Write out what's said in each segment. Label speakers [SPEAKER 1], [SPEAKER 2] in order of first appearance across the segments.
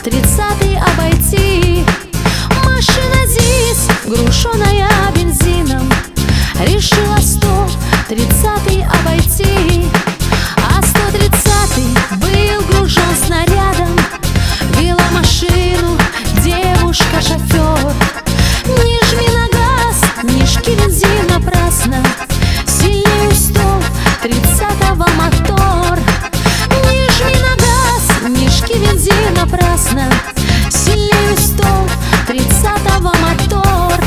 [SPEAKER 1] 30-й обойти. Машина ЗИС, груженная бензином, решила 130-й обойти. А 130-й был гружен снарядом, вела машину девушка-шофер. Не жми на газ, не жги бензин напрасно, сильнее 130-го мотор. Не жми на газ, не жги бензин напрасно, сильнее 130-го мотор.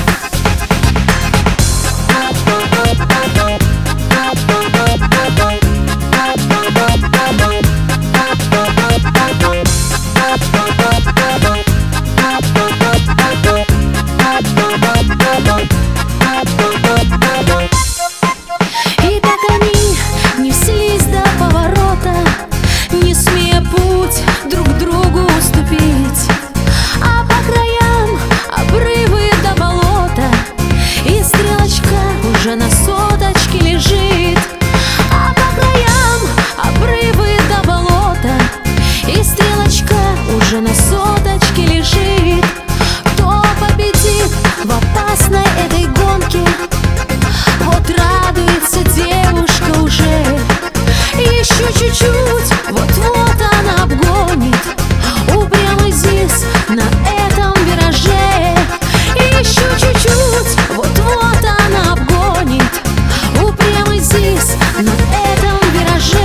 [SPEAKER 1] И так они неслись до поворота, не смея путь друг другу уступить. А по краям обрывы до болота, и стрелочка уже на соточке лежит. А по краям обрывы до болота, и стрелочка уже на соточке лежит. Кто победит в опасной этой гонке? Вот радуется девушка уже. Еще чуть-чуть, вот-вот она обгонит упрямый ЗИС на этом вираже. Еще чуть-чуть, вот-вот она обгонит упрямый ЗИС на этом вираже.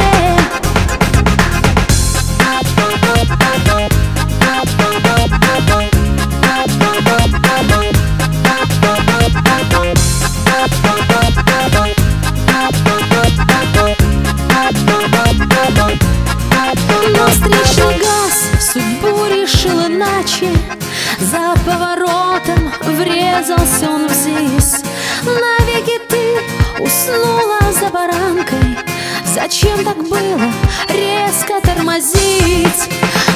[SPEAKER 1] Но встречный газ судьбу решил иначе. За поворотом врезался он в ЗИС. Навеки ты уснула за баранкой. Зачем так было резко тормозить?